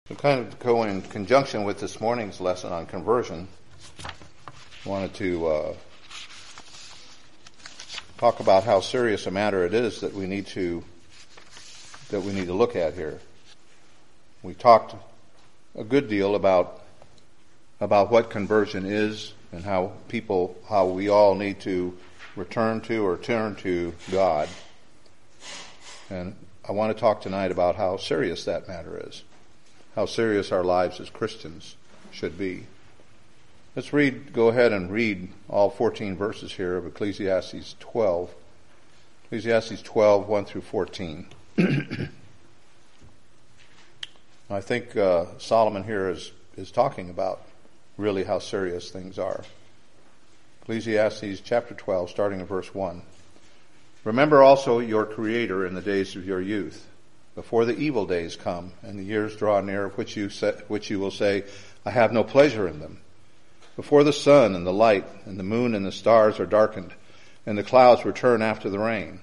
To kind of go in conjunction with this morning's lesson on conversion, I wanted to talk about how serious a matter it is that we need to look at here. We talked a good deal about what conversion is and how we all need to return to or turn to God. And I want to talk tonight about how serious that matter is. How serious our lives as Christians should be. Let's go ahead and read all 14 verses here of Ecclesiastes 12. Ecclesiastes 12, 1 through 14. I think Solomon here is talking about really how serious things are. Ecclesiastes chapter 12, starting in verse 1. Remember also your Creator in the days of your youth, before the evil days come and the years draw near, which you will say, I have no pleasure in them. Before the sun and the light and the moon and the stars are darkened, and the clouds return after the rain.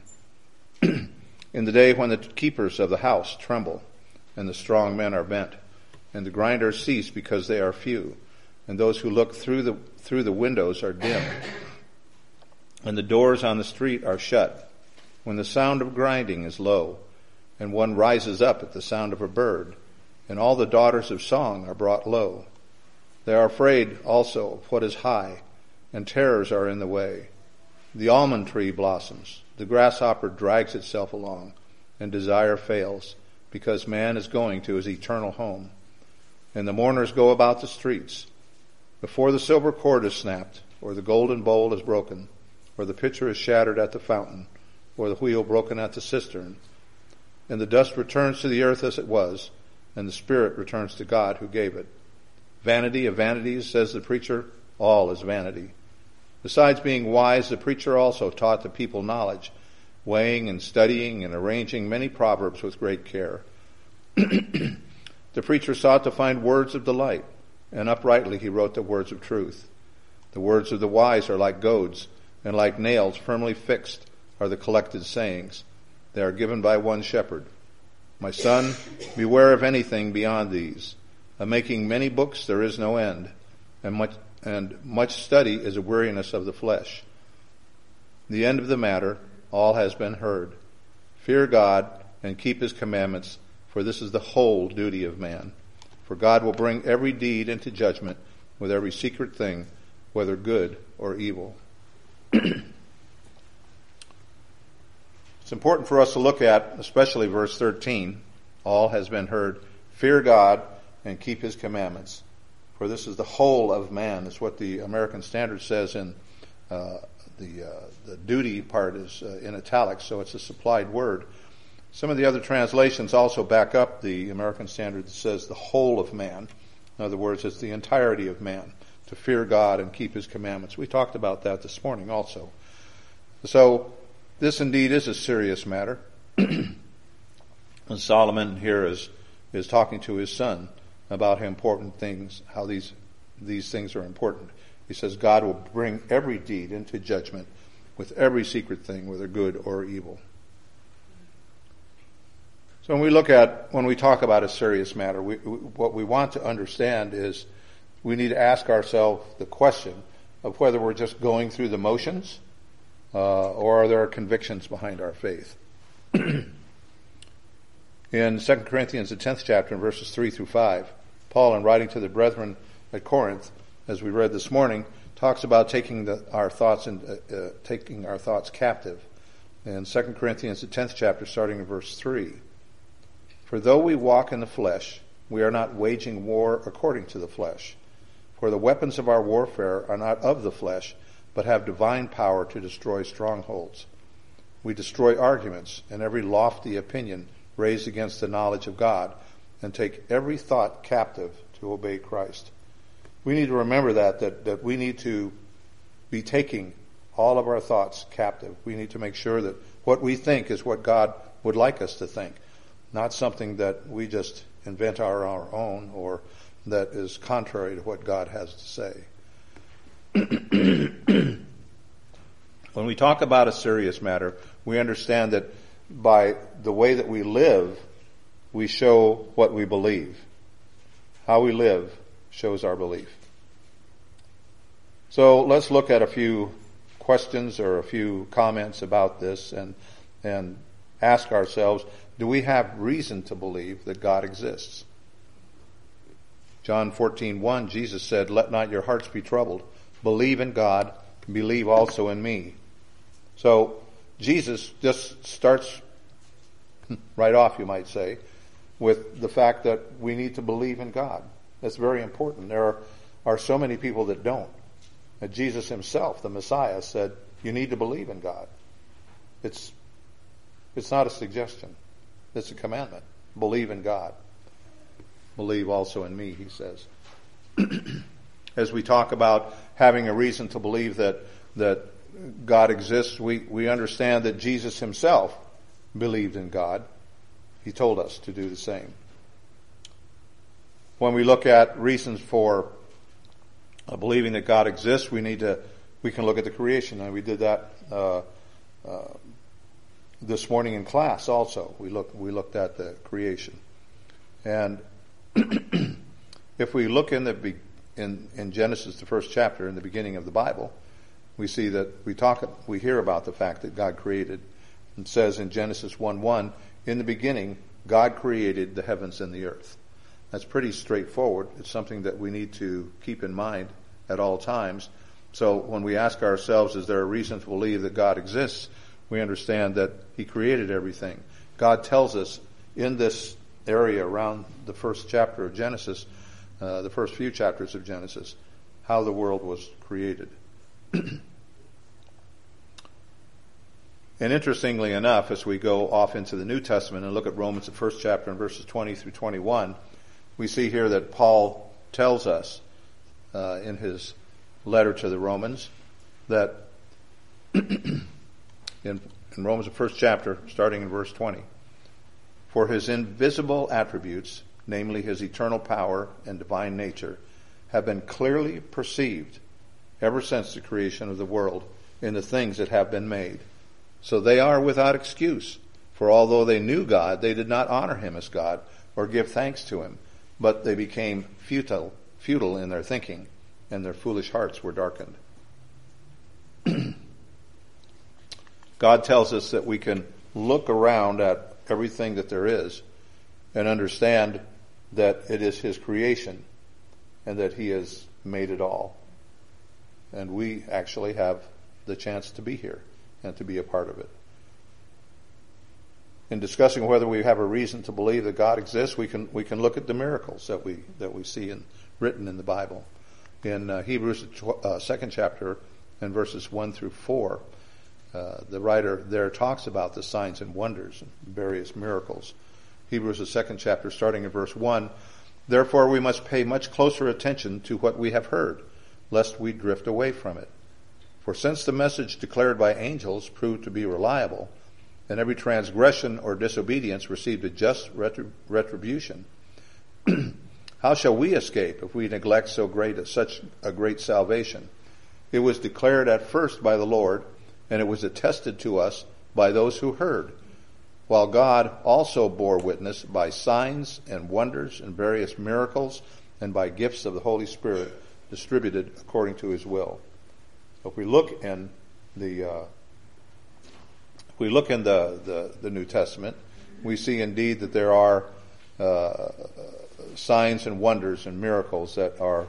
In the day when the keepers of the house tremble, and the strong men are bent, and the grinders cease because they are few, and those who look through the windows are dim, and the doors on the street are shut, when the sound of grinding is low, and one rises up at the sound of a bird, and all the daughters of song are brought low. They are afraid also of what is high, and terrors are in the way. The almond tree blossoms, the grasshopper drags itself along, and desire fails, because man is going to his eternal home. And the mourners go about the streets. Before the silver cord is snapped, or the golden bowl is broken, or the pitcher is shattered at the fountain, or the wheel broken at the cistern, and the dust returns to the earth as it was, and the spirit returns to God who gave it. Vanity of vanities, says the preacher, all is vanity. Besides being wise, the preacher also taught the people knowledge, weighing and studying and arranging many proverbs with great care. The preacher sought to find words of delight, and uprightly he wrote the words of truth. The words of the wise are like goads, and like nails firmly fixed are the collected sayings. They are given by one shepherd. My son, beware of anything beyond these. Of making many books there is no end, and much study is a weariness of the flesh. The end of the matter, all has been heard. Fear God and keep his commandments, for this is the whole duty of man. For God will bring every deed into judgment with every secret thing, whether good or evil. It's important for us to look at, especially verse 13, all has been heard, fear God and keep his commandments. For this is the whole of man. That's what the American Standard says in the duty part is in italics, so it's a supplied word. Some of the other translations also back up the American Standard that says the whole of man. In other words, it's the entirety of man, to fear God and keep his commandments. We talked about that this morning also. So, this indeed is a serious matter. And Solomon here is talking to his son about how important things, how these things are important. He says God will bring every deed into judgment with every secret thing, whether good or evil. So when we talk about a serious matter, what we want to understand is we need to ask ourselves the question of whether we're just going through the motions, or are there convictions behind our faith? In 2 Corinthians, the 10th chapter, verses 3 through 5, Paul, in writing to the brethren at Corinth, as we read this morning, talks about taking our thoughts captive. In 2 Corinthians, the 10th chapter, starting in verse 3, for though we walk in the flesh, we are not waging war according to the flesh. For the weapons of our warfare are not of the flesh, but have divine power to destroy strongholds. We destroy arguments and every lofty opinion raised against the knowledge of God, and take every thought captive to obey Christ. We need to remember that we need to be taking all of our thoughts captive. We need to make sure that what we think is what God would like us to think, not something that we just invent our own or that is contrary to what God has to say. When we talk about a serious matter, we understand that by the way that we live, we show what we believe. How we live shows our belief. So let's look at a few questions or a few comments about this and ask ourselves, do we have reason to believe that God exists? John 14:1, Jesus said, "Let not your hearts be troubled. Believe in God, believe also in me." So Jesus just starts right off, you might say, with the fact that we need to believe in God. That's very important. There are so many people that don't. And Jesus himself, the Messiah, said, you need to believe in God. It's not a suggestion. It's a commandment. Believe in God. Believe also in me, he says. As we talk about having a reason to believe that God exists, we understand that Jesus himself believed in God. He told us to do the same. When we look at reasons for believing that God exists, we can look at the creation, and we did that this morning in class. Also, we looked at the creation, and if we look in Genesis, the first chapter, in the beginning of the Bible, we see that we hear about the fact that God created. It says in Genesis 1:1, in the beginning, God created the heavens and the earth. That's pretty straightforward. It's something that we need to keep in mind at all times. So when we ask ourselves, is there a reason to believe that God exists? We understand that he created everything. God tells us in this area around the first chapter of Genesis, the first few chapters of Genesis, how the world was created. And interestingly enough, as we go off into the New Testament and look at Romans, the first chapter, and verses 20 through 21, we see here that Paul tells us in his letter to the Romans that in Romans, the first chapter, starting in verse 20, for his invisible attributes, namely his eternal power and divine nature, have been clearly perceived ever since the creation of the world in the things that have been made. So they are without excuse, for although they knew God, they did not honor him as God or give thanks to him, but they became futile in their thinking, and their foolish hearts were darkened. God tells us that we can look around at everything that there is and understand that it is his creation and that he has made it all. And we actually have the chance to be here and to be a part of it. In discussing whether we have a reason to believe that God exists, we can look at the miracles that we see written in the Bible. In Hebrews 2nd chapter and verses 1 through 4, the writer there talks about the signs and wonders and various miracles. Hebrews the 2nd chapter, starting at verse 1, therefore we must pay much closer attention to what we have heard, lest we drift away from it. For since the message declared by angels proved to be reliable, and every transgression or disobedience received a just retribution, how shall we escape if we neglect such a great salvation? It was declared at first by the Lord, and it was attested to us by those who heard, while God also bore witness by signs and wonders and various miracles and by gifts of the Holy Spirit distributed according to his will. If we look in the New Testament, we see indeed that there are signs and wonders and miracles that are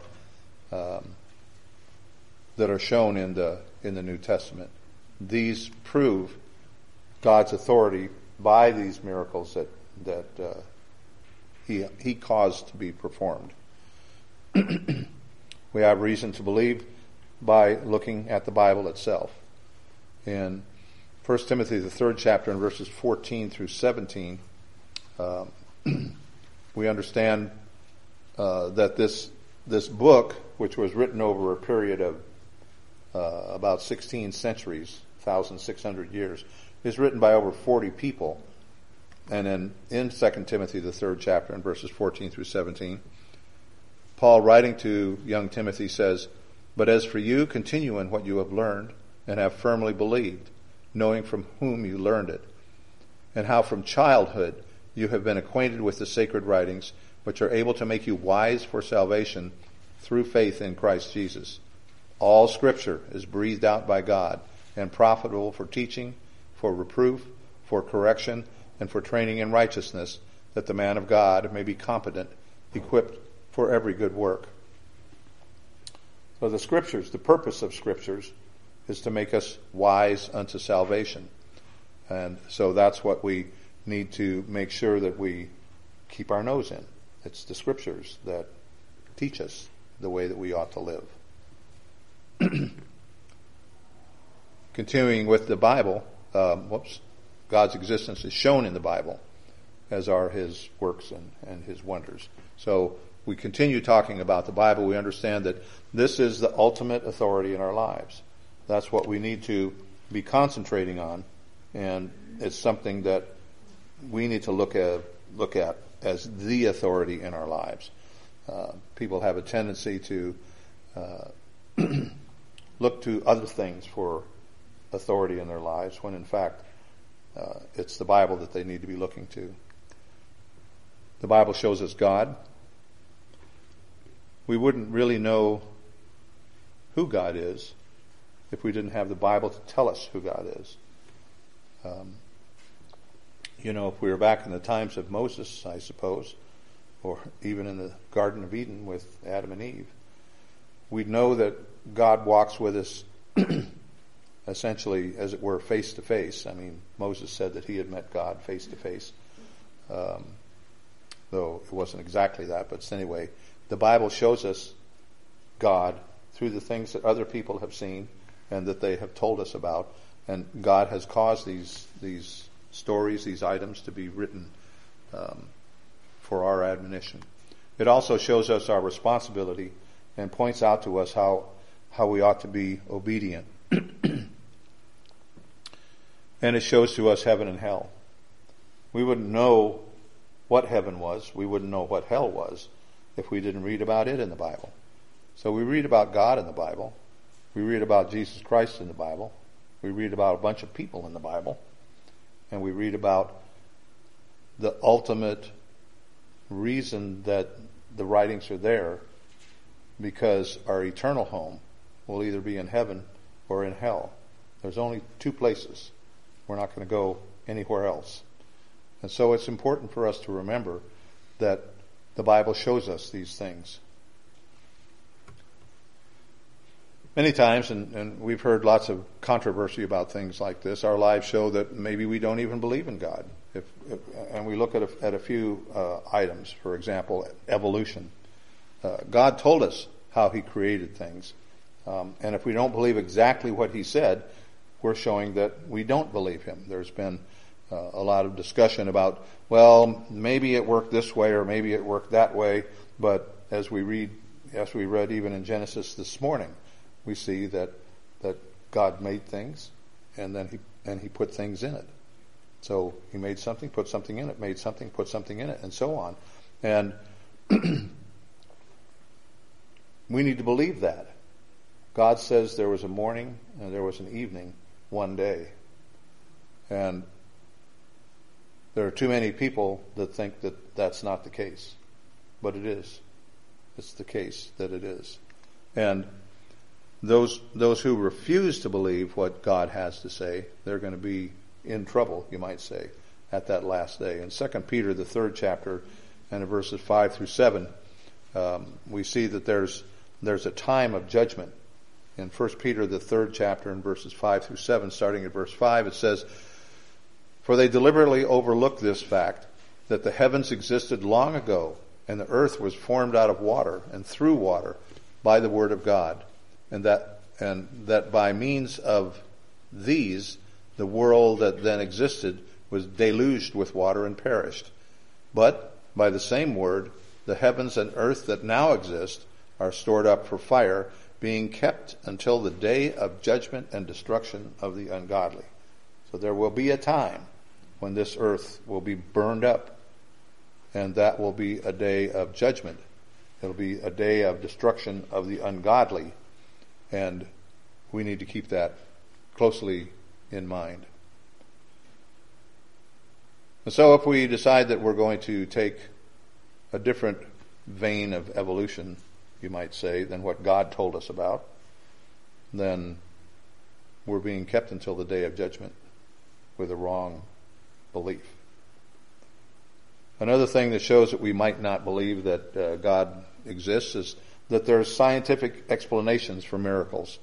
shown in the New Testament. These prove God's authority by these miracles that he caused to be performed. We have reason to believe by looking at the Bible itself. In 1 Timothy, the 3rd chapter, and verses 14 through 17, we understand that this book, which was written over a period of about 16 centuries, 1,600 years, is written by over 40 people. And in 2 Timothy, the 3rd chapter, and verses 14 through 17, Paul, writing to young Timothy, says, but as for you, continue in what you have learned and have firmly believed, knowing from whom you learned it, and how from childhood you have been acquainted with the sacred writings, which are able to make you wise for salvation through faith in Christ Jesus. All Scripture is breathed out by God and profitable for teaching, for reproof, for correction, and for training in righteousness, that the man of God may be competent, equipped for every good work. So the Scriptures, the purpose of Scriptures, is to make us wise unto salvation. And so that's what we need to make sure that we keep our nose in. It's the Scriptures that teach us the way that we ought to live. Continuing with the Bible, God's existence is shown in the Bible, as are His works and His wonders. So we continue talking about the Bible. We understand that this is the ultimate authority in our lives. That's what we need to be concentrating on, and it's something that we need to look at as the authority in our lives. People have a tendency to look to other things for authority in their lives, when in fact it's the Bible that they need to be looking to. The Bible shows us God. We wouldn't really know who God is if we didn't have the Bible to tell us who God is. If we were back in the times of Moses, I suppose, or even in the Garden of Eden with Adam and Eve, we'd know that God walks with us essentially, as it were, face to face. I mean, Moses said that he had met God face to face, though it wasn't exactly that. But anyway, the Bible shows us God through the things that other people have seen and that they have told us about. And God has caused these stories, these items to be written for our admonition. It also shows us our responsibility and points out to us how we ought to be obedient. And it shows to us heaven and hell. We wouldn't know what heaven was, we wouldn't know what hell was, if we didn't read about it in the Bible. So we read about God in the Bible. We read about Jesus Christ in the Bible. We read about a bunch of people in the Bible. And we read about the ultimate reason that the writings are there, because our eternal home will either be in heaven or in hell. There's only two places. We're not going to go anywhere else. And so it's important for us to remember that the Bible shows us these things. Many times, and we've heard lots of controversy about things like this, our lives show that maybe we don't even believe in God. And we look at a few items. For example, evolution. God told us how He created things. And if we don't believe exactly what He said, we're showing that we don't believe Him. There's been a lot of discussion about, well, maybe it worked this way or maybe it worked that way. But as we read even in Genesis this morning, we see that God made things, and then He put things in it. So He made something, put something in it, made something, put something in it, and so on. And we need to believe that. God says there was a morning and there was an evening one day. And there are too many people that think that that's not the case. But it is. It's the case that it is. And those who refuse to believe what God has to say, they're going to be in trouble, you might say, at that last day. In 2 Peter, the 3rd chapter, and in verses 5 through 7, we see that there's a time of judgment. In 1 Peter, the 3rd chapter, in verses 5 through 7, starting at verse 5, it says, "For they deliberately overlook this fact, that the heavens existed long ago, and the earth was formed out of water and through water by the word of God, and that by means of these, the world that then existed was deluged with water and perished. But by the same word, the heavens and earth that now exist are stored up for fire, being kept until the day of judgment and destruction of the ungodly." So there will be a time when this earth will be burned up, and that will be a day of judgment. It'll be a day of destruction of the ungodly, and we need to keep that closely in mind. And so if we decide that we're going to take a different vein of evolution, you might say, than what God told us about, then we're being kept until the day of judgment with a wrong belief. Another thing that shows that we might not believe that God exists is that there are scientific explanations for miracles.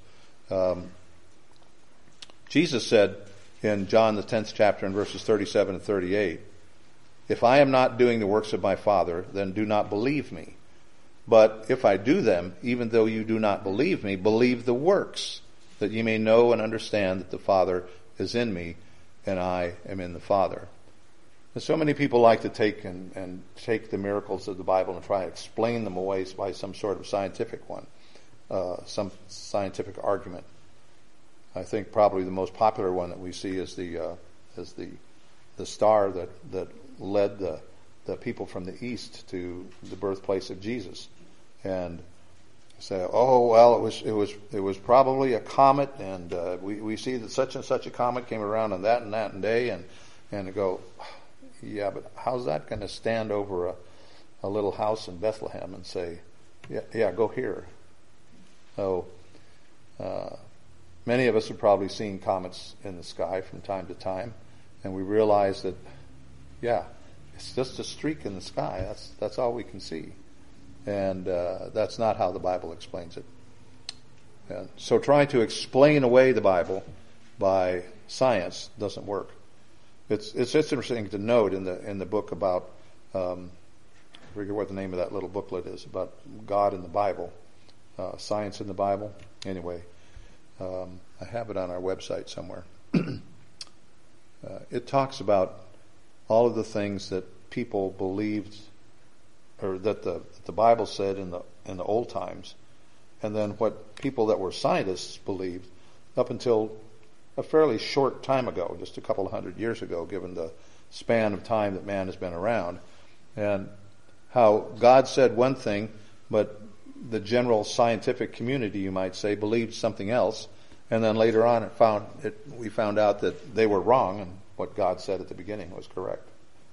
Jesus said in John the 10th chapter in verses 37 and 38, "If I am not doing the works of my Father, then do not believe me. But if I do them, even though you do not believe me, believe the works, that you may know and understand that the Father is in me, and I am in the Father." And so many people like to take the miracles of the Bible and try to explain them away by some sort of scientific one, some scientific argument. I think probably the most popular one that we see is the star that led the people from the east to the birthplace of Jesus, and say, "Oh well, it was probably a comet, and we see that such and such a comet came around on that and that day," and go, "Yeah, but how's that going to stand over a little house in Bethlehem and say, yeah, go here?" So many of us have probably seen comets in the sky from time to time, and we realize that, yeah, it's just a streak in the sky. That's all we can see, and that's not how the Bible explains it. And so trying to explain away the Bible by science doesn't work. It's interesting to note in the book about I forget what the name of that little booklet is about God in the Bible, Science in the Bible. Anyway, I have it on our website somewhere. It talks about all of the things that people believed, or that the Bible said in the old times, and then what people that were scientists believed up until a fairly short time ago, just a couple of 100 years ago, given the span of time that man has been around, and how God said one thing, but the general scientific community, you might say, believed something else, and then later on we found out that they were wrong, and what God said at the beginning was correct.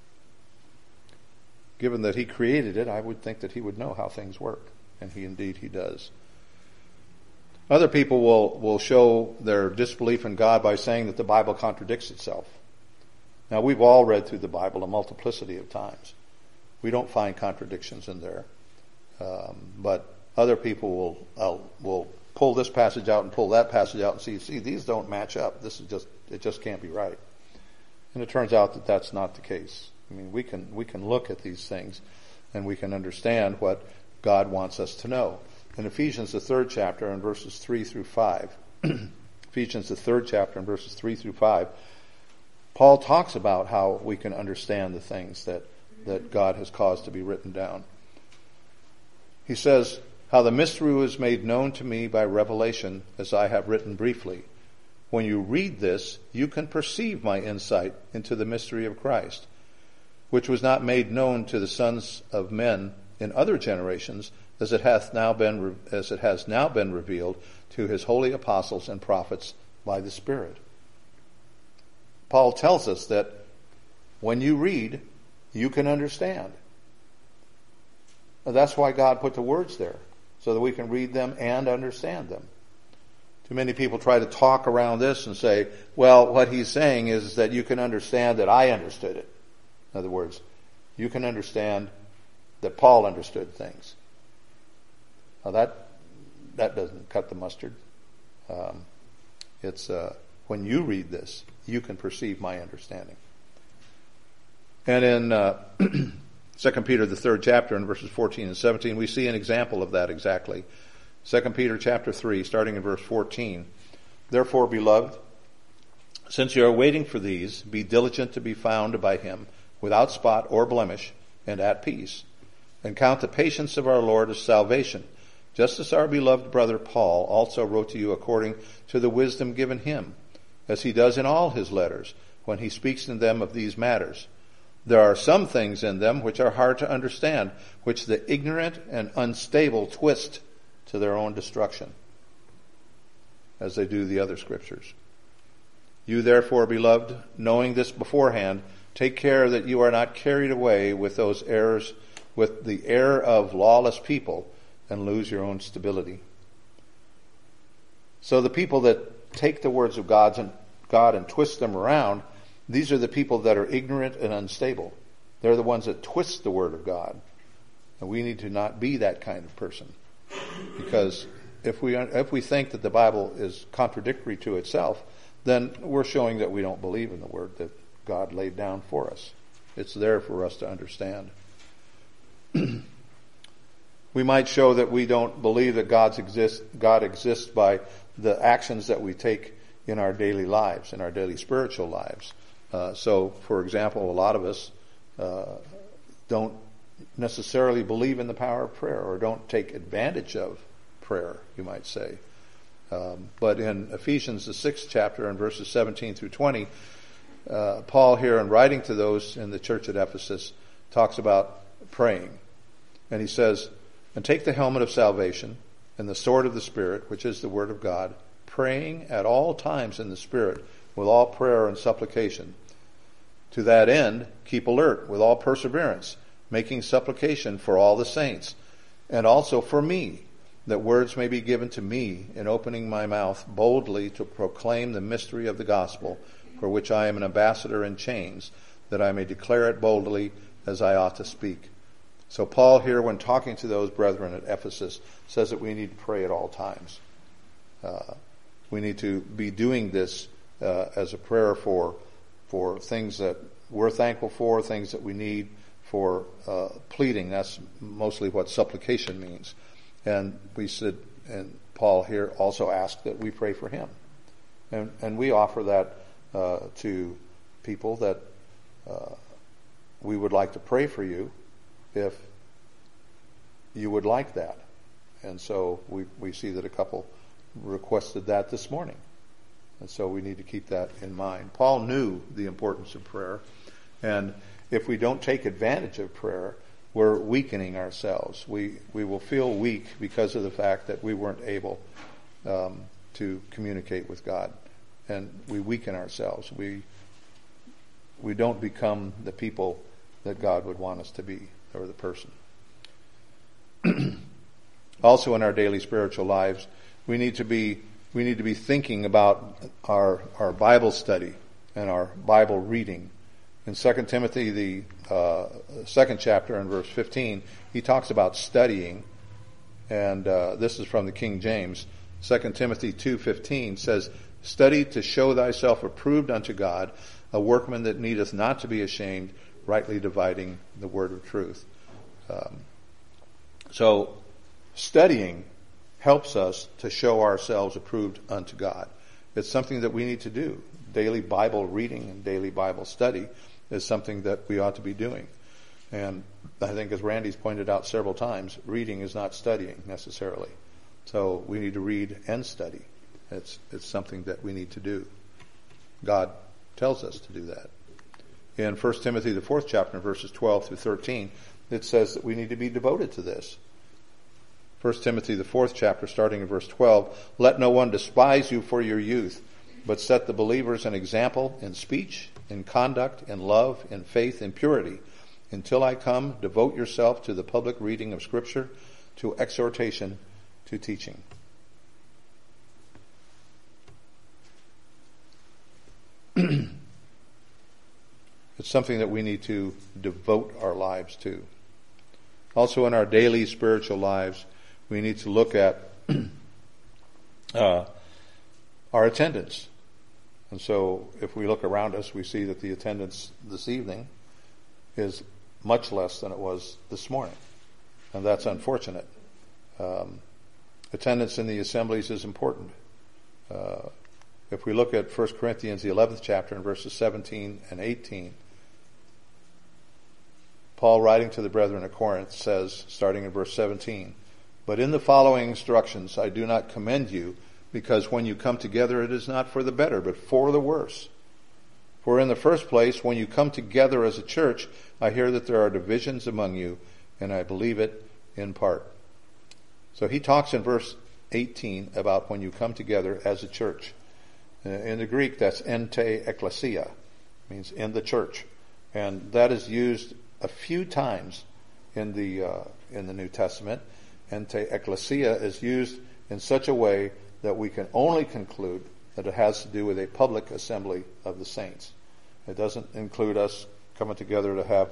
Given that He created it, I would think that He would know how things work, and He does. Other people will show their disbelief in God by saying that the Bible contradicts itself. Now, we've all read through the Bible a multiplicity of times. We don't find contradictions in there. But other people will pull this passage out and pull that passage out and see, these don't match up. It just can't be right. And it turns out that that's not the case. I mean, we can look at these things and we can understand what God wants us to know. In Ephesians, the 3rd chapter, and verses 3 through 5, Ephesians, the 3rd chapter, and verses 3 through 5, Paul talks about how we can understand the things that God has caused to be written down. He says, "How the mystery was made known to me by revelation, as I have written briefly. When you read this, you can perceive my insight into the mystery of Christ, which was not made known to the sons of men in other generations, as it has now been revealed to His holy apostles and prophets by the Spirit." Paul tells us that when you read, you can understand. That's why God put the words there, so that we can read them and understand them. Too many people try to talk around this and say, well, what he's saying is that you can understand that I understood it. In other words, you can understand that Paul understood things. Now that doesn't cut the mustard. It's when you read this, you can perceive my understanding. And in 2 Peter, the 3rd chapter, in verses 14 and 17, we see an example of that exactly. 2 Peter chapter 3, starting in verse 14. "Therefore, beloved, since you are waiting for these, be diligent to be found by Him without spot or blemish and at peace, and count the patience of our Lord as salvation, just as our beloved brother Paul also wrote to you according to the wisdom given him, as he does in all his letters, when he speaks in them of these matters. There are some things in them which are hard to understand, which the ignorant and unstable twist to their own destruction, as they do the other scriptures. You therefore, beloved, knowing this beforehand, take care that you are not carried away with those errors with the air of lawless people and lose your own stability. So the people that take the words of God and twist them around, these are the people that are ignorant and unstable. They're the ones that twist the word of God. And we need to not be that kind of person. Because if we think that the Bible is contradictory to itself, then we're showing that we don't believe in the word that God laid down for us. It's there for us to understand. We might show that we don't believe that God exists by the actions that we take in our daily lives, in our daily spiritual lives. So, for example, a lot of us don't necessarily believe in the power of prayer, or don't take advantage of prayer, you might say. But in Ephesians, the 6th chapter, and verses 17 through 20, Paul here, in writing to those in the church at Ephesus, talks about praying. And he says, "And take the helmet of salvation and the sword of the Spirit, which is the word of God, praying at all times in the Spirit with all prayer and supplication. To that end, keep alert with all perseverance, making supplication for all the saints, and also for me, that words may be given to me in opening my mouth boldly to proclaim the mystery of the gospel, for which I am an ambassador in chains, that I may declare it boldly as I ought to speak." So Paul here, when talking to those brethren at Ephesus, says that we need to pray at all times. We need to be doing this as a prayer for things that we're thankful for, things that we need, for pleading. That's mostly what supplication means. And we said, and Paul here also asked that we pray for him. And we offer that to people, that we would like to pray for you if you would like that. And so we see that a couple requested that this morning. And so we need to keep that in mind. Paul knew the importance of prayer. And if we don't take advantage of prayer, we're weakening ourselves. We will feel weak because of the fact that we weren't able to communicate with God. And we weaken ourselves. We don't become the people that God would want us to be, or the person. Also, in our daily spiritual lives, we need to be thinking about our Bible study and our Bible reading. In 2 Timothy, the 2nd chapter and verse 15, he talks about studying, and this is from the King James. 2 Timothy 2:15 says, "Study to show thyself approved unto God, a workman that needeth not to be ashamed, rightly dividing the word of truth." So studying helps us to show ourselves approved unto God. It's something that we need to do. Daily Bible reading and daily Bible study is something that we ought to be doing. And I think, as Randy's pointed out several times, reading is not studying necessarily. So we need to read and study. It's something that we need to do. God tells us to do that. In 1 Timothy, the 4th chapter, verses 12 through 13, it says that we need to be devoted to this. 1 Timothy, the 4th chapter, starting in verse 12, "Let no one despise you for your youth, but set the believers an example in speech, in conduct, in love, in faith, in purity. Until I come, devote yourself to the public reading of Scripture, to exhortation, to teaching." It's something that we need to devote our lives to. Also, in our daily spiritual lives, we need to look at our attendance. And so if we look around us, we see that the attendance this evening is much less than it was this morning. And that's unfortunate. Attendance in the assemblies is important. If we look at 1 Corinthians, the 11th chapter, and verses 17 and 18, Paul, writing to the brethren at Corinth, says, starting in verse 17, "But in the following instructions I do not commend you, because when you come together it is not for the better, but for the worse. For in the first place, when you come together as a church, I hear that there are divisions among you, and I believe it in part." So he talks in verse 18 about when you come together as a church. In the Greek, that's ente ekklesia, means in the church. And that is used a few times in the New Testament, and te ecclesia is used in such a way that we can only conclude that it has to do with a public assembly of the saints. It doesn't include us coming together to have,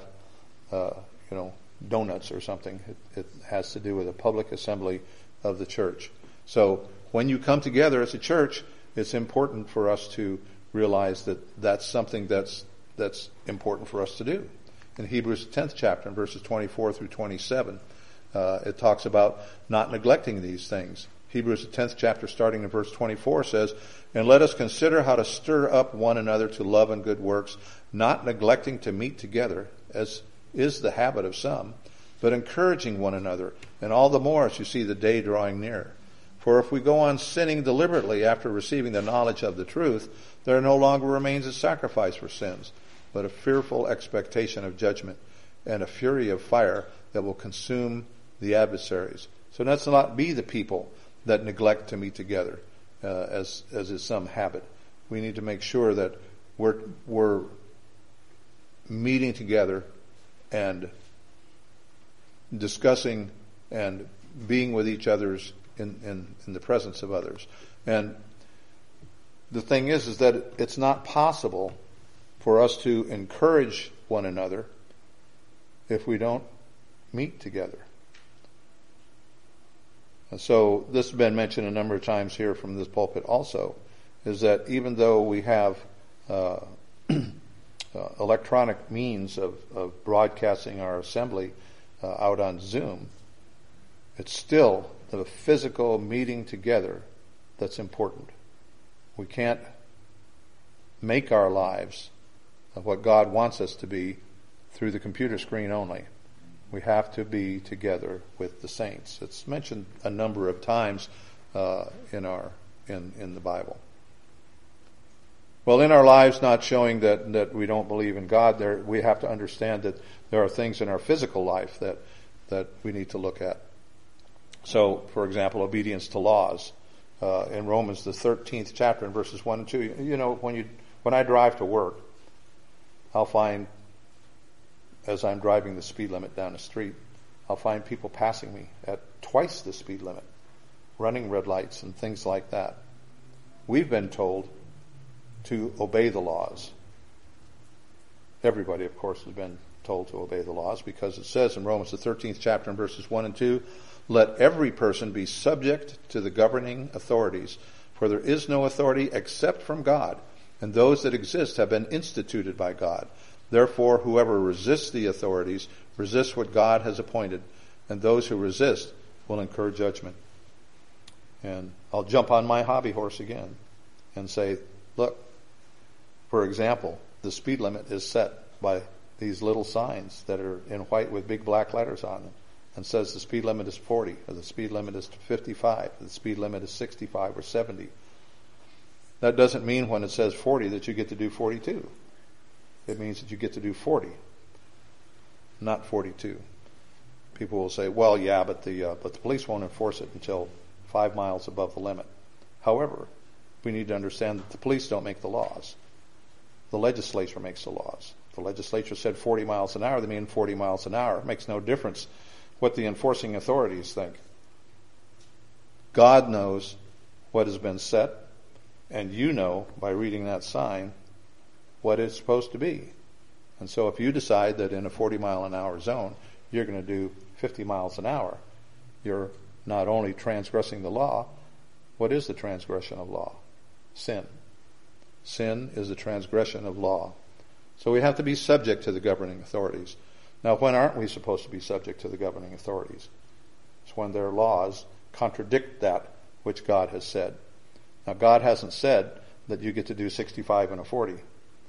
donuts or something. It has to do with a public assembly of the church. So when you come together as a church, it's important for us to realize that that's something that's important for us to do. In Hebrews 10th chapter, in verses 24 through 27, it talks about not neglecting these things. Hebrews 10th chapter, starting in verse 24, says, "And let us consider how to stir up one another to love and good works, not neglecting to meet together, as is the habit of some, but encouraging one another, and all the more as you see the day drawing near. For if we go on sinning deliberately after receiving the knowledge of the truth, there no longer remains a sacrifice for sins, but a fearful expectation of judgment and a fury of fire that will consume the adversaries." So let's not be the people that neglect to meet together, as is some habit. We need to make sure that we're meeting together and discussing and being with each other's in the presence of others. And the thing is that it's not possible for us to encourage one another if we don't meet together. And so this has been mentioned a number of times here from this pulpit also, is that even though we have electronic means of broadcasting our assembly out on Zoom, it's still the physical meeting together that's important. We can't make our lives of what God wants us to be through the computer screen only. We have to be together with the saints. It's mentioned a number of times in the Bible. Well, in our lives, not showing that we don't believe in God, we have to understand that there are things in our physical life that we need to look at. So, for example, obedience to laws. In Romans, the 13th chapter, in verses 1 and 2, when I drive to work, I'll find, as I'm driving the speed limit down the street, I'll find people passing me at twice the speed limit, running red lights and things like that. We've been told to obey the laws. Everybody, of course, has been told to obey the laws, because it says in Romans, the 13th chapter, in verses 1 and 2, "Let every person be subject to the governing authorities, for there is no authority except from God, and those that exist have been instituted by God. Therefore, whoever resists the authorities resists what God has appointed, and those who resist will incur judgment." And I'll jump on my hobby horse again and say, look, for example, the speed limit is set by these little signs that are in white with big black letters on them, and says the speed limit is 40, or the speed limit is 55, or the speed limit is 65 or 70. That doesn't mean when it says 40 that you get to do 42. It means that you get to do 40, not 42. People will say, well, yeah, but the police won't enforce it until 5 miles above the limit. However, we need to understand that the police don't make the laws. The legislature makes the laws. The legislature said 40 miles an hour, they mean 40 miles an hour. It makes no difference what the enforcing authorities think. God knows what has been set, and you know by reading that sign what it's supposed to be. And so if you decide that in a 40 mile an hour zone you're going to do 50 miles an hour, you're not only transgressing the law. What is the transgression of law? Sin. Sin is the transgression of law. So we have to be subject to the governing authorities. Now, when aren't we supposed to be subject to the governing authorities? It's when their laws contradict that which God has said. Now, God hasn't said that you get to do 65 and a 40.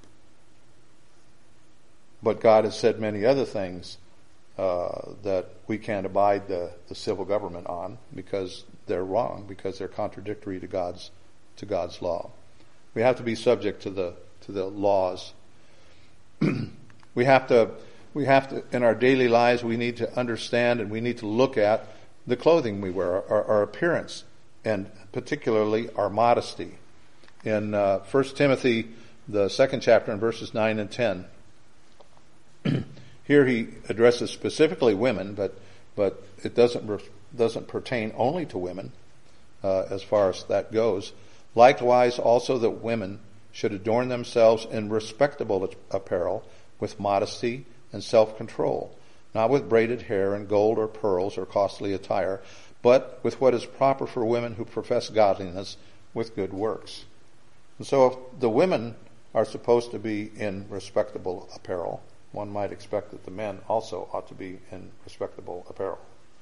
But God has said many other things that we can't abide the civil government on, because they're wrong, because they're contradictory to God's law. We have to be subject to the laws. We have to, in our daily lives, we need to understand and we need to look at the clothing we wear, our appearance, and particularly our modesty. In 1 Timothy, the 2nd chapter, in verses 9 and 10, Here he addresses specifically women, but it doesn't pertain only to women as far as that goes. Likewise, also that women should adorn themselves in respectable apparel with modesty and self-control, not with braided hair and gold or pearls or costly attire, but with what is proper for women who profess godliness with good works. And so if the women are supposed to be in respectable apparel, one might expect that the men also ought to be in respectable apparel.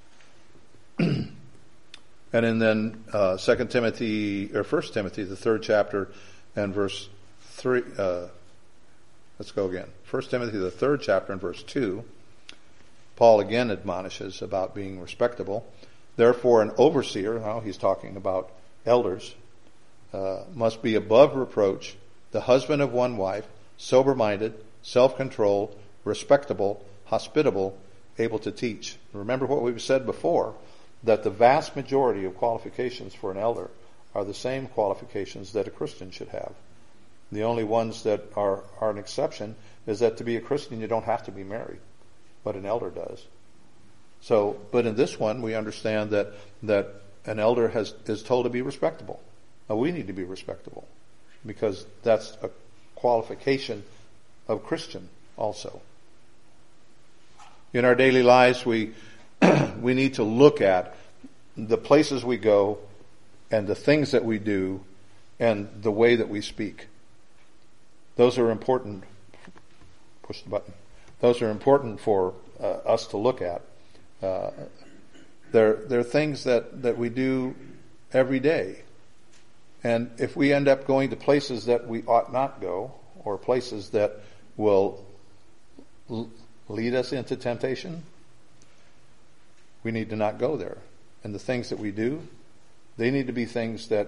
And then 1 Timothy, the 3rd chapter, and verse 3, let's go again. 1 Timothy, the 3rd chapter, and verse 2, Paul again admonishes about being respectable. Therefore, an overseer, now he's talking about elders, must be above reproach, the husband of one wife, sober-minded, self-controlled, respectable, hospitable, able to teach. Remember what we've said before, that the vast majority of qualifications for an elder are the same qualifications that a Christian should have. The only ones that are an exception is that to be a Christian you don't have to be married, but an elder does. So, but in this one we understand that an elder is told to be respectable. Now we need to be respectable because that's a qualification of Christian also. In our daily lives we need to look at the places we go and the things that we do and the way that we speak. Those are important. Push the button. Those are important for us to look at. They're things that we do every day. And if we end up going to places that we ought not go, or places that will lead us into temptation, we need to not go there. And the things that we do, they need to be things that,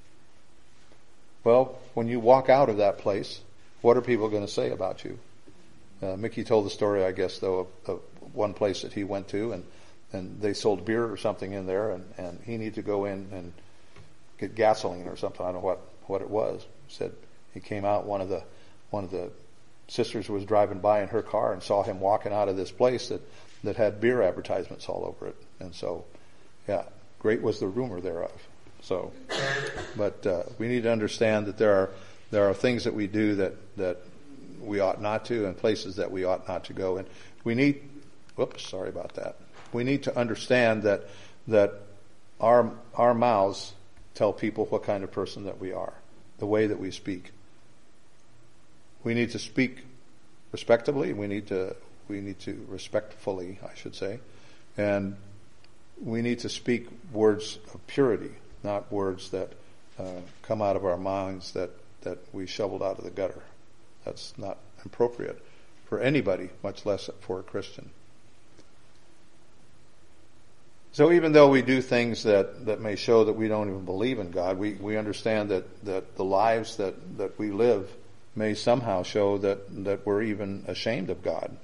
well, when you walk out of that place, what are people going to say about you? Mickey told the story, I guess, though, of one place that he went to, and they sold beer or something in there, and he needed to go in and get gasoline or something. I don't know what it was. He said he came out, one of the sisters was driving by in her car and saw him walking out of this place that had beer advertisements all over it. And so, yeah, great was the rumor thereof. So, but we need to understand that there are things that we do that we ought not to, and places that we ought not to go. And we need, sorry about that. We need to understand that our mouths tell people what kind of person that we are, the way that we speak. We need to speak respectably. We need to respectfully, I should say, and we need to speak words of purity, not words that come out of our minds that we shoveled out of the gutter. That's not appropriate for anybody, much less for a Christian. So even though we do things that may show that we don't even believe in God, we understand that the lives that we live may somehow show that we're even ashamed of God.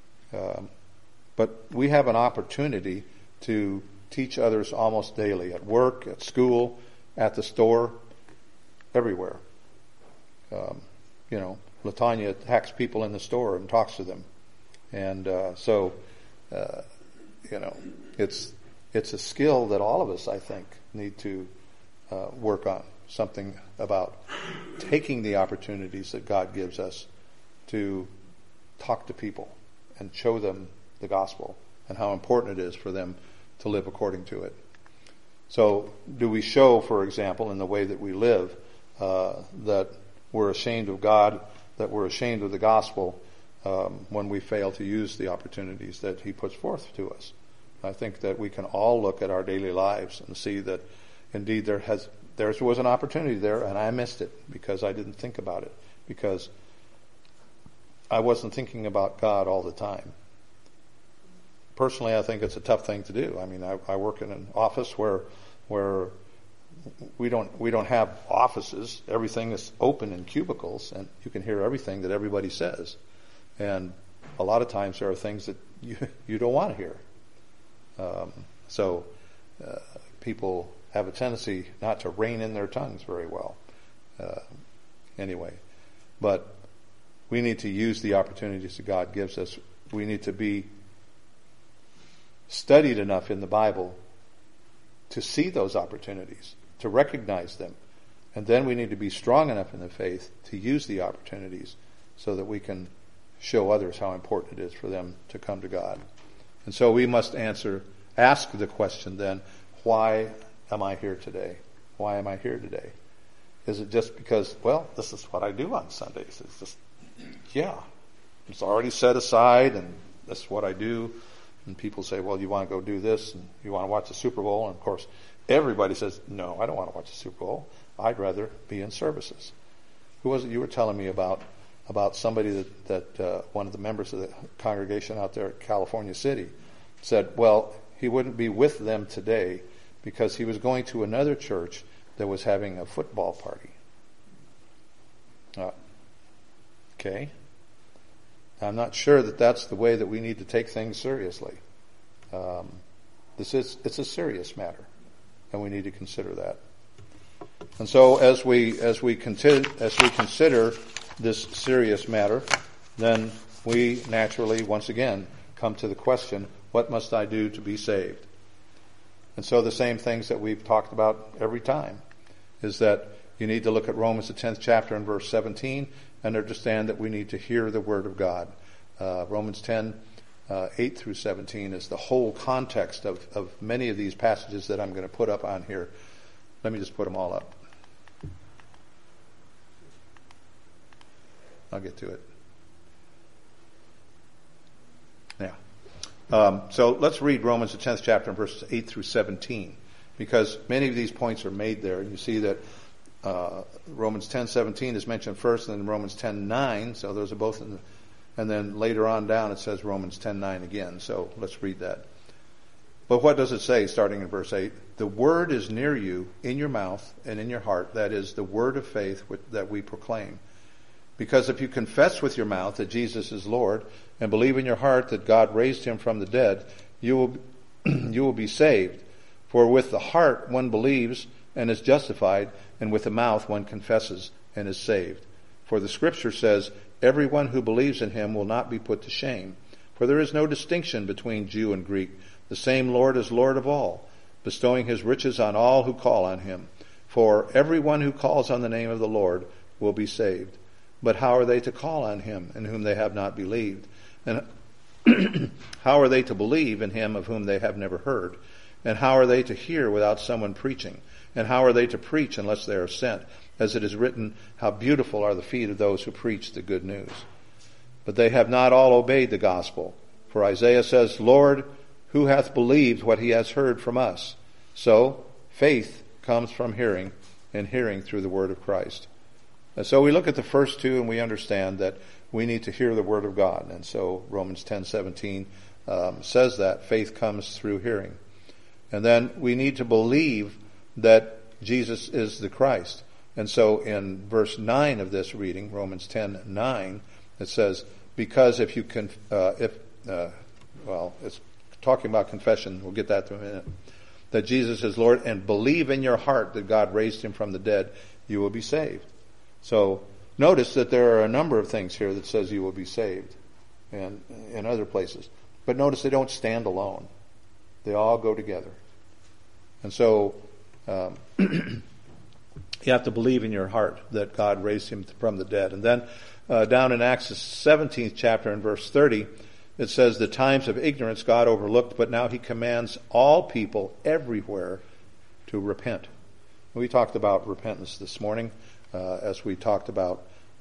But we have an opportunity to teach others almost daily, at work, at school, at the store, everywhere. LaTanya attacks people in the store and talks to them. And it's a skill that all of us, I think, need to work on. Something about taking the opportunities that God gives us to talk to people and show them the gospel and how important it is for them to live according to it. So do we show, for example, in the way that we live, that we're ashamed of God, that we're ashamed of the gospel when we fail to use the opportunities that He puts forth to us? I think that we can all look at our daily lives and see that indeed there was an opportunity there and I missed it because I didn't think about it, because I wasn't thinking about God all the time. Personally, I think it's a tough thing to do. I mean, I work in an office where we don't have offices. Everything is open in cubicles, and you can hear everything that everybody says. And a lot of times there are things that you don't want to hear. So people have a tendency not to rein in their tongues very well. Anyway, but we need to use the opportunities that God gives us We need to be studied enough in the Bible to see those opportunities, to recognize them. And then we need to be strong enough in the faith to use the opportunities so that we can show others how important it is for them to come to God. And so we must ask the question then, why am I here today? Why am I here today? Is it just because, well, this is what I do on Sundays? It's just, yeah, it's already set aside and this is what I do. And people say, well, you want to go do this and you want to watch the Super Bowl. And of course, everybody says, no, I don't want to watch the Super Bowl. I'd rather be in services. Who was it you were telling me about somebody that one of the members of the congregation out there at California City said, well, he wouldn't be with them today because he was going to another church that was having a football party. Okay. I'm not sure that that's the way that we need to take things seriously. It's a serious matter, and we need to consider that. And so, as we consider this serious matter, then we naturally, once again, come to the question: what must I do to be saved? And so, the same things that we've talked about every time is that you need to look at Romans the 10th chapter and verse 17 and understand that we need to hear the Word of God. Romans 10, 8 through 17 is the whole context of many of these passages that I'm going to put up on here. Let me just put them all up. I'll get to it. Now, so let's read Romans the 10th chapter and verses 8 through 17, because many of these points are made there. You see that Romans 10:17 is mentioned first, and then Romans 10:9. So those are both in the, and then later on down it says Romans 10:9 again. So let's read that. But what does it say, starting in verse 8? The word is near you, in your mouth and in your heart. That is the word of faith that we proclaim. Because if you confess with your mouth that Jesus is Lord and believe in your heart that God raised him from the dead, you will be saved. For with the heart one believes and is justified, and with the mouth one confesses and is saved. For the scripture says, everyone who believes in him will not be put to shame. For there is no distinction between Jew and Greek. The same Lord is Lord of all, bestowing his riches on all who call on him. For everyone who calls on the name of the Lord will be saved. But how are they to call on him in whom they have not believed? And how are they to believe in him of whom they have never heard? And how are they to hear without someone preaching? And how are they to preach unless they are sent? As it is written, how beautiful are the feet of those who preach the good news. But they have not all obeyed the gospel. For Isaiah says, Lord, who hath believed what he has heard from us? So faith comes from hearing, and hearing through the word of Christ. And so we look at the first two and we understand that we need to hear the word of God. And so Romans 10:17 says that faith comes through hearing. And then we need to believe that Jesus is the Christ. And so in verse 9 of this reading, Romans 10:9, it says, because if you can, it's talking about confession. We'll get that in a minute. That Jesus is Lord, and believe in your heart that God raised him from the dead, you will be saved. So notice that there are a number of things here that says you will be saved, and in other places. But notice they don't stand alone. They all go together. And so you have to believe in your heart that God raised him from the dead. And then down in Acts the 17th chapter and verse 30, it says, the times of ignorance God overlooked, but now he commands all people everywhere to repent. We talked about repentance this morning as we talked about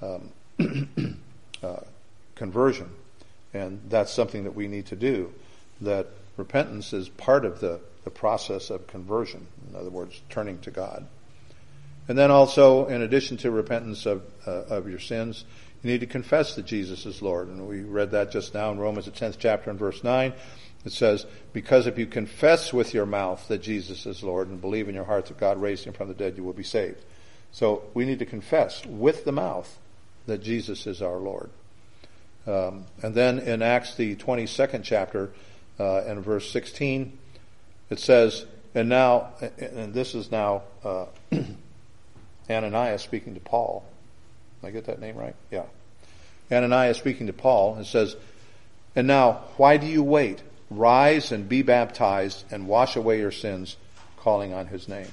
conversion. And that's something that we need to do. That repentance is part of the process of conversion. In other words, turning to God. And then also, in addition to repentance of your sins, you need to confess that Jesus is Lord. And we read that just now in Romans the 10th chapter and verse 9. It says, because if you confess with your mouth that Jesus is Lord and believe in your heart that God raised him from the dead, you will be saved. So we need to confess with the mouth that Jesus is our Lord. And then in Acts the 22nd chapter and verse 16, it says, and this is now Ananias speaking to Paul. Did I get that name right? Yeah. Ananias speaking to Paul, it says, And now, why do you wait? Rise and be baptized and wash away your sins, calling on his name.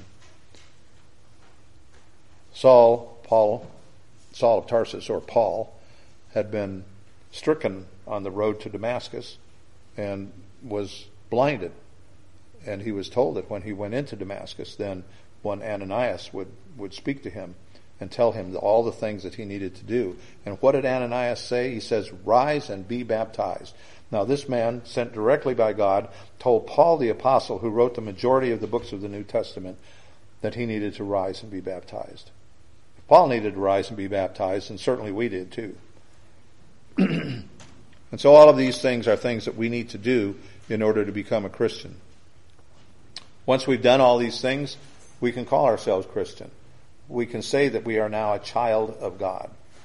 Saul of Tarsus, or Paul, had been stricken on the road to Damascus and was blinded. And he was told that when he went into Damascus, then one Ananias would speak to him and tell him all the things that he needed to do. And what did Ananias say? He says, rise and be baptized. Now this man, sent directly by God, told Paul the apostle, who wrote the majority of the books of the New Testament, that he needed to rise and be baptized. If Paul needed to rise and be baptized, and certainly we did too. And so all of these things are things that we need to do in order to become a Christian. Once we've done all these things, we can call ourselves Christian. We can say that we are now a child of God.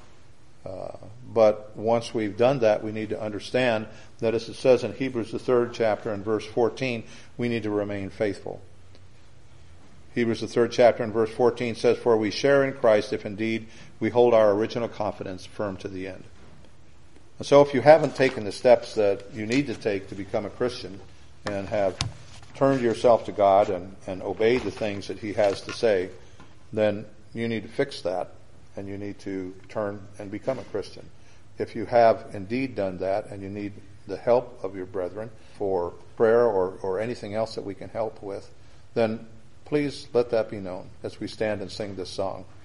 But once we've done that, we need to understand that, as it says in Hebrews, the 3rd chapter and verse 14, we need to remain faithful. Hebrews, the 3rd chapter and verse 14 says, for we share in Christ if indeed we hold our original confidence firm to the end. And so if you haven't taken the steps that you need to take to become a Christian and have turned yourself to God and obeyed the things that he has to say, then you need to fix that and you need to turn and become a Christian. If you have indeed done that and you need the help of your brethren for prayer or anything else that we can help with, then please let that be known as we stand and sing this song.